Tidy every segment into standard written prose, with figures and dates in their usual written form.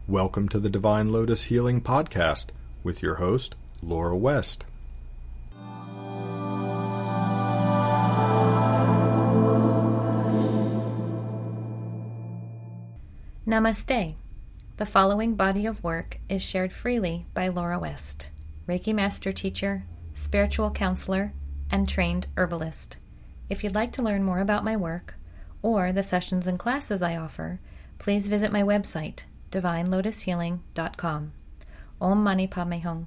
Welcome to the Divine Lotus Healing Podcast with your host, Laura West. Namaste. The following body of work is shared freely by Laura West, Reiki Master Teacher, Spiritual Counselor, and Trained Herbalist. If you'd like to learn more about my work or the sessions and classes I offer, please visit my website, divinelotushealing.com. Om Mani Padme Hum.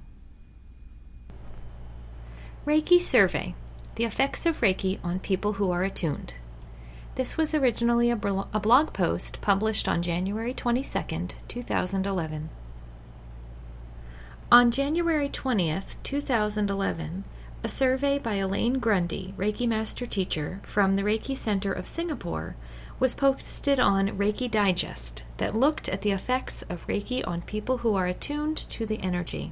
Reiki Survey: The Effects of Reiki on People Who Are Attuned. This was originally a blog post published on January 22, 2011. On January 20th, 2011, a survey by Elaine Grundy, Reiki Master Teacher from the Reiki Center of Singapore, was posted on Reiki Digest that looked at the effects of Reiki on people who are attuned to the energy.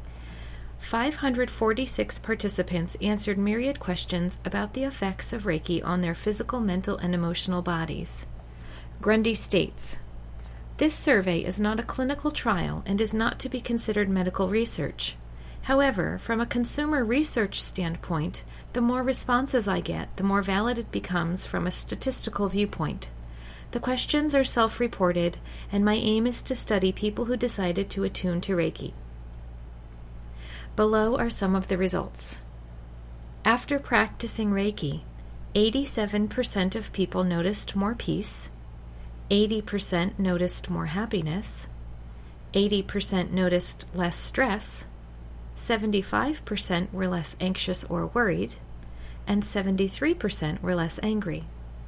546 participants answered myriad questions about the effects of Reiki on their physical, mental, and emotional bodies. Grundy states, "This survey is not a clinical trial and is not to be considered medical research. However, from a consumer research standpoint, the more responses I get, the more valid it becomes from a statistical viewpoint. The questions are self-reported, and my aim is to study people who decided to attune to Reiki." Below are some of the results. After practicing Reiki, 87% of people noticed more peace, 80% noticed more happiness, 80% noticed less stress, 75% were less anxious or worried, and 73% were less angry.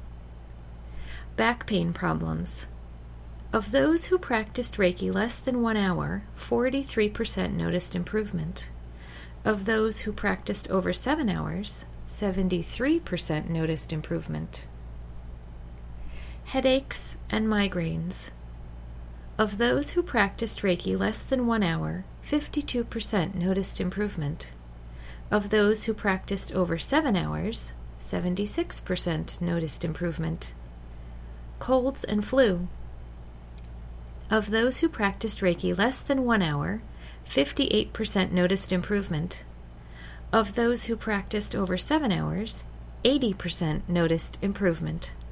Back pain problems. Of those who practiced Reiki less than 1 hour, 43% noticed improvement. Of those who practiced over 7 hours, 73% noticed improvement. Headaches and migraines. Of those who practiced Reiki less than 1 hour, 52% noticed improvement. Of those who practiced over 7 hours, 76% noticed improvement. Colds and flu. Of those who practiced Reiki less than 1 hour, 58% noticed improvement. Of those who practiced over 7 hours, 80% noticed improvement.